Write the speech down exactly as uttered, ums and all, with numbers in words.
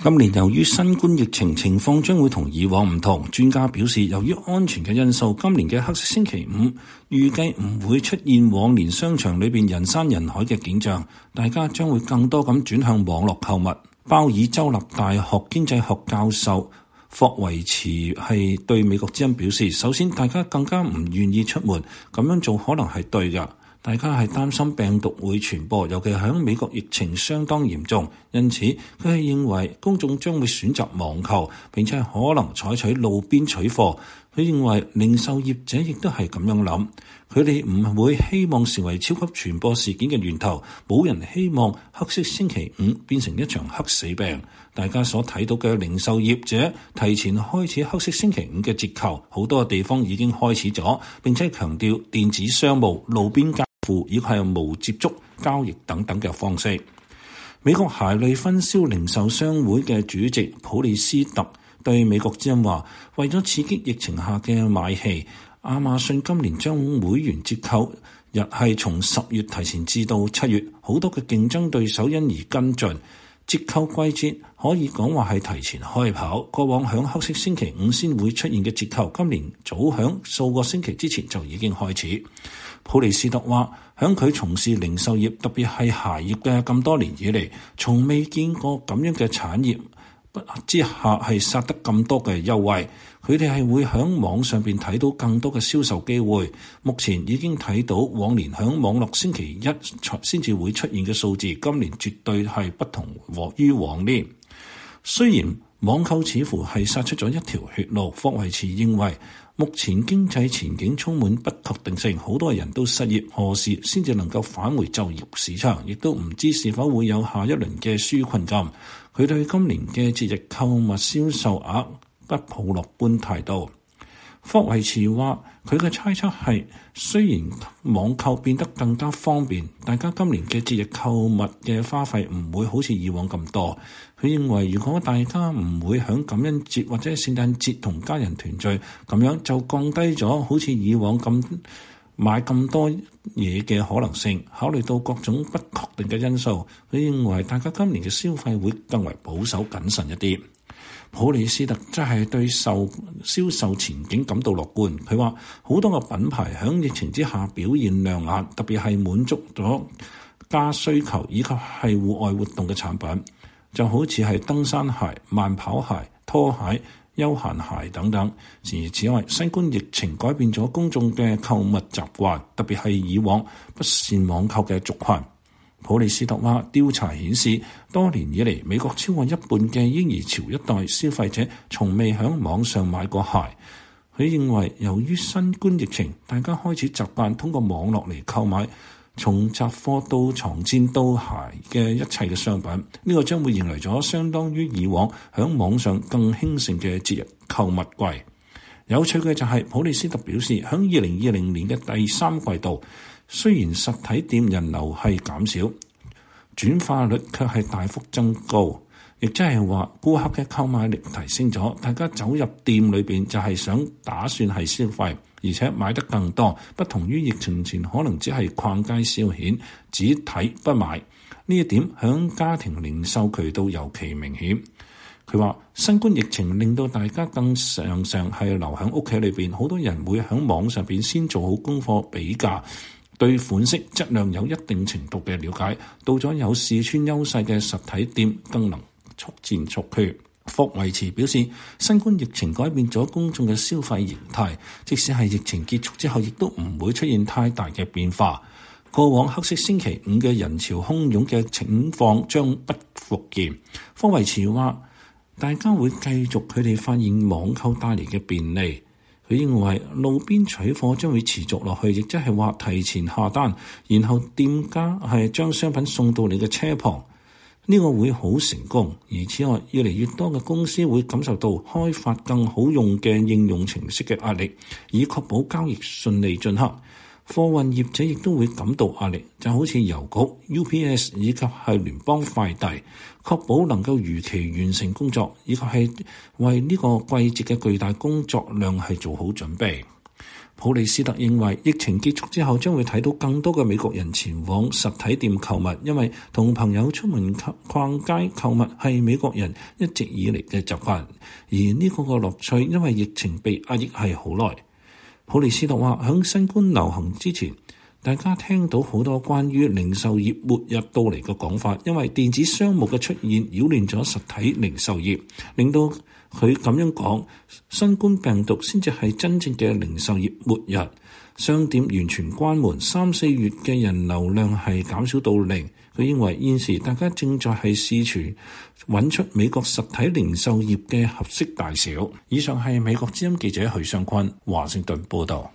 今年由於新冠疫情情況將會同以往唔同，專家表示由於安全嘅因素，今年嘅黑色星期五預計唔會出現往年商場裏邊人山人海嘅景象，大家將會更多咁轉向網絡購物。鮑爾州立大學經濟學教授霍維茨係對美國之音表示，首先大家更加唔願意出門，咁樣做可能係對㗎。大家係擔心病毒會傳播，尤其喺美國疫情相當嚴重，因此佢係認為公眾將會選擇網購，並且可能採取路邊取貨。佢認為零售業者亦都係咁樣諗，佢哋唔會希望成為超級傳播事件嘅源頭，冇人希望黑色星期五變成一場黑死病。大家所睇到嘅零售業者提前開始黑色星期五嘅折扣，好多地方已經開始咗，並且強調電子商務、路邊交付以及係無接觸交易等等嘅方式。美國鞋類分銷零售商會嘅主席普利斯特對美國之音話，為咗刺激疫情下嘅買氣，亞馬遜今年將會員折扣日係從十月提前至到七月，好多嘅競爭對手因而跟進。折扣季節可以講話係提前開跑，過往響黑色星期五先會出現嘅折扣，今年早響數個星期之前就已經開始。普利斯特話，響佢從事零售業，特別係鞋業嘅咁多年以嚟，從未見過咁樣嘅產業之下係殺得咁多嘅優惠。佢哋係會響網上邊睇到更多嘅銷售機會。目前已經睇到往年響網絡星期一先至會出現嘅數字，今年絕對係不同於往年。雖然網購似乎係殺出咗一條血路，霍維茨認為目前經濟前景充滿不確定性，好多人都失業，何時先至能夠返回就業市場，亦都唔知是否會有下一輪嘅紓困金。佢對今年嘅節日購物銷售額不抱樂觀態度。霍維茨話，佢嘅猜測係，雖然網購變得更加方便，大家今年嘅節日購物嘅花費唔會好似以往咁多。佢認為如果大家唔會響感恩節或者聖誕節同家人團聚，咁樣就降低咗好似以往咁買咁多嘢嘅可能性。考慮到各種不確定嘅因素，佢認為大家今年嘅消費會更為保守謹慎一啲。普利斯特真係對售銷售前景感到樂觀。佢話好多個品牌響疫情之下表現亮眼，特別係滿足咗家需求以及係戶外活動嘅產品，就好似係登山鞋、慢跑鞋、拖鞋、休閒鞋等等。而此外，新冠疫情改變咗公眾嘅購物習慣，特別係以往不善網購嘅族群。普利斯特話，調查顯示，多年以嚟，美國超過一半嘅嬰兒潮一代消費者從未喺網上買過鞋。佢認為，由於新冠疫情，大家開始習慣通過網絡嚟購買，從雜貨到床墊到鞋嘅一切嘅商品，呢、這個將會迎來咗相當於以往喺網上更興盛嘅節日購物季。有趣嘅就係，普利斯特表示，喺二零二零年嘅第三季度，雖然實體店人流係減少，轉化率卻係大幅增高，亦即係話顧客嘅購買力提升咗，大家走入店裏邊就係想打算係消費，而且買得更多，不同於疫情前可能只係逛街消遣，只睇不買。呢一點響家庭零售渠道尤其明顯。佢話新冠疫情令到大家更常常係留喺屋企裏邊，好多人會喺網上邊先做好功課比價，對款式質量有一定程度嘅了解，到咗有試穿優勢嘅實體店更能速戰速決。霍維茨表示，新冠疫情改變咗公眾嘅消費形態，即使係疫情結束之後，亦都唔會出現太大嘅變化。過往黑色星期五嘅人潮洶湧嘅情況將不復現。霍維茨話，大家會繼續佢哋發現網購帶嚟嘅便利。佢認為路邊取貨將會持續落去，亦即係話提前下單，然後店家係將商品送到你嘅車旁，呢個會好成功。而此外，越嚟越多嘅公司會感受到開發更好用嘅應用程式嘅壓力，以確保交易順利進行。貨運業者亦都會感到壓力，就好似郵局、U P S 以及係聯邦快遞，確保能夠如期完成工作，以及係為呢個季節嘅巨大工作量係做好準備。 普利斯特認為疫情結束之後將會睇到更多嘅美國人前往實體店購物，因為同朋友出門逛街購物係美國人一直以嚟嘅習慣，而呢個個樂趣因為疫情被壓抑係好耐。普利斯特話，響新冠流行之前，大家聽到好多關於零售業末日到嚟嘅講法，因為電子商務嘅出現擾亂咗實體零售業，令到佢咁樣講，新冠病毒先至係真正嘅零售業末日。商店完全關門，三四月嘅人流量係減少到零。佢認為現時大家正在係試圖揾出美國實體零售業嘅合適大小。以上係美國之音記者許尚坤華盛頓報導。